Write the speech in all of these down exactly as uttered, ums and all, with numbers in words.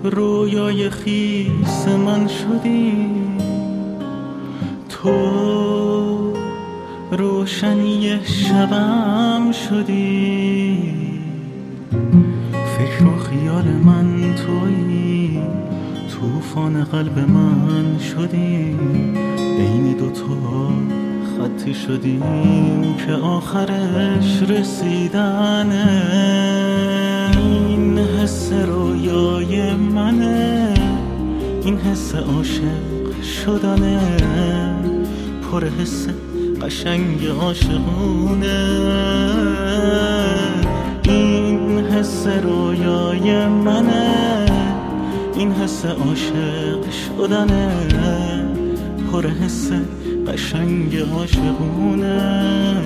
رویای خیس من شدی، تو روشنی شبم شدی، فکر و خیال من تویی، طوفان قلب من شدی، بین دوتا خطی شدیم که آخرش رسیدنه. این حس رویای منه، این حس عاشق شدنه، پر حس قشنگ عاشقونه. این حس رویای منه، این حس عاشق شدنه، پر حس قشنگ عاشقونه.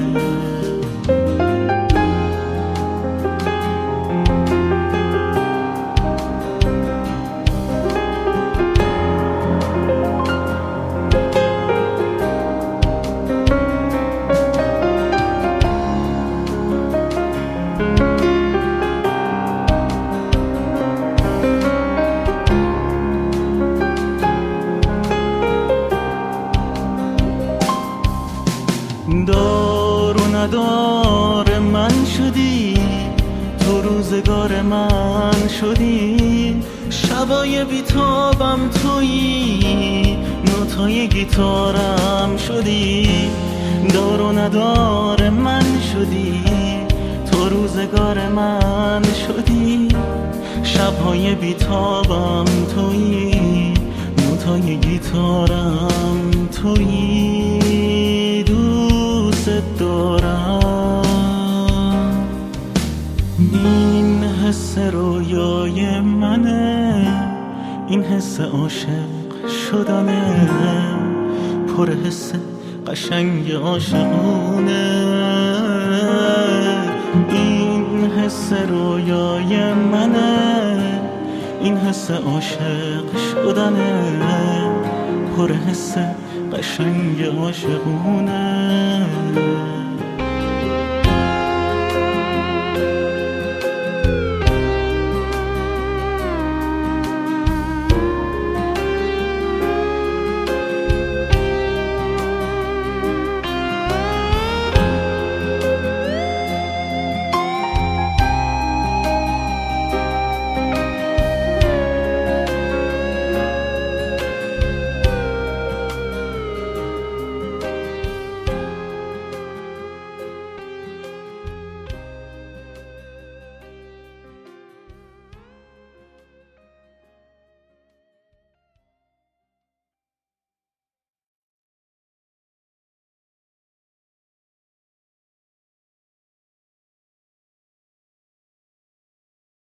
دار و ندار من شدی، تو روزگار من شدی، شبای بیتابم تویی، نوتای گیتارم شدی. دار و ندار من شدی، تو روزگار من شدی، شبهای بیتابم تویی، نوتای گیتارم تویی. دارم این حس رویای منه، این حس عاشق شدنه، پر حس قشنگ عاشقونه. این حس رویای منه، این حس عاشق شدنه، پر حس قشنگ عاشقونه.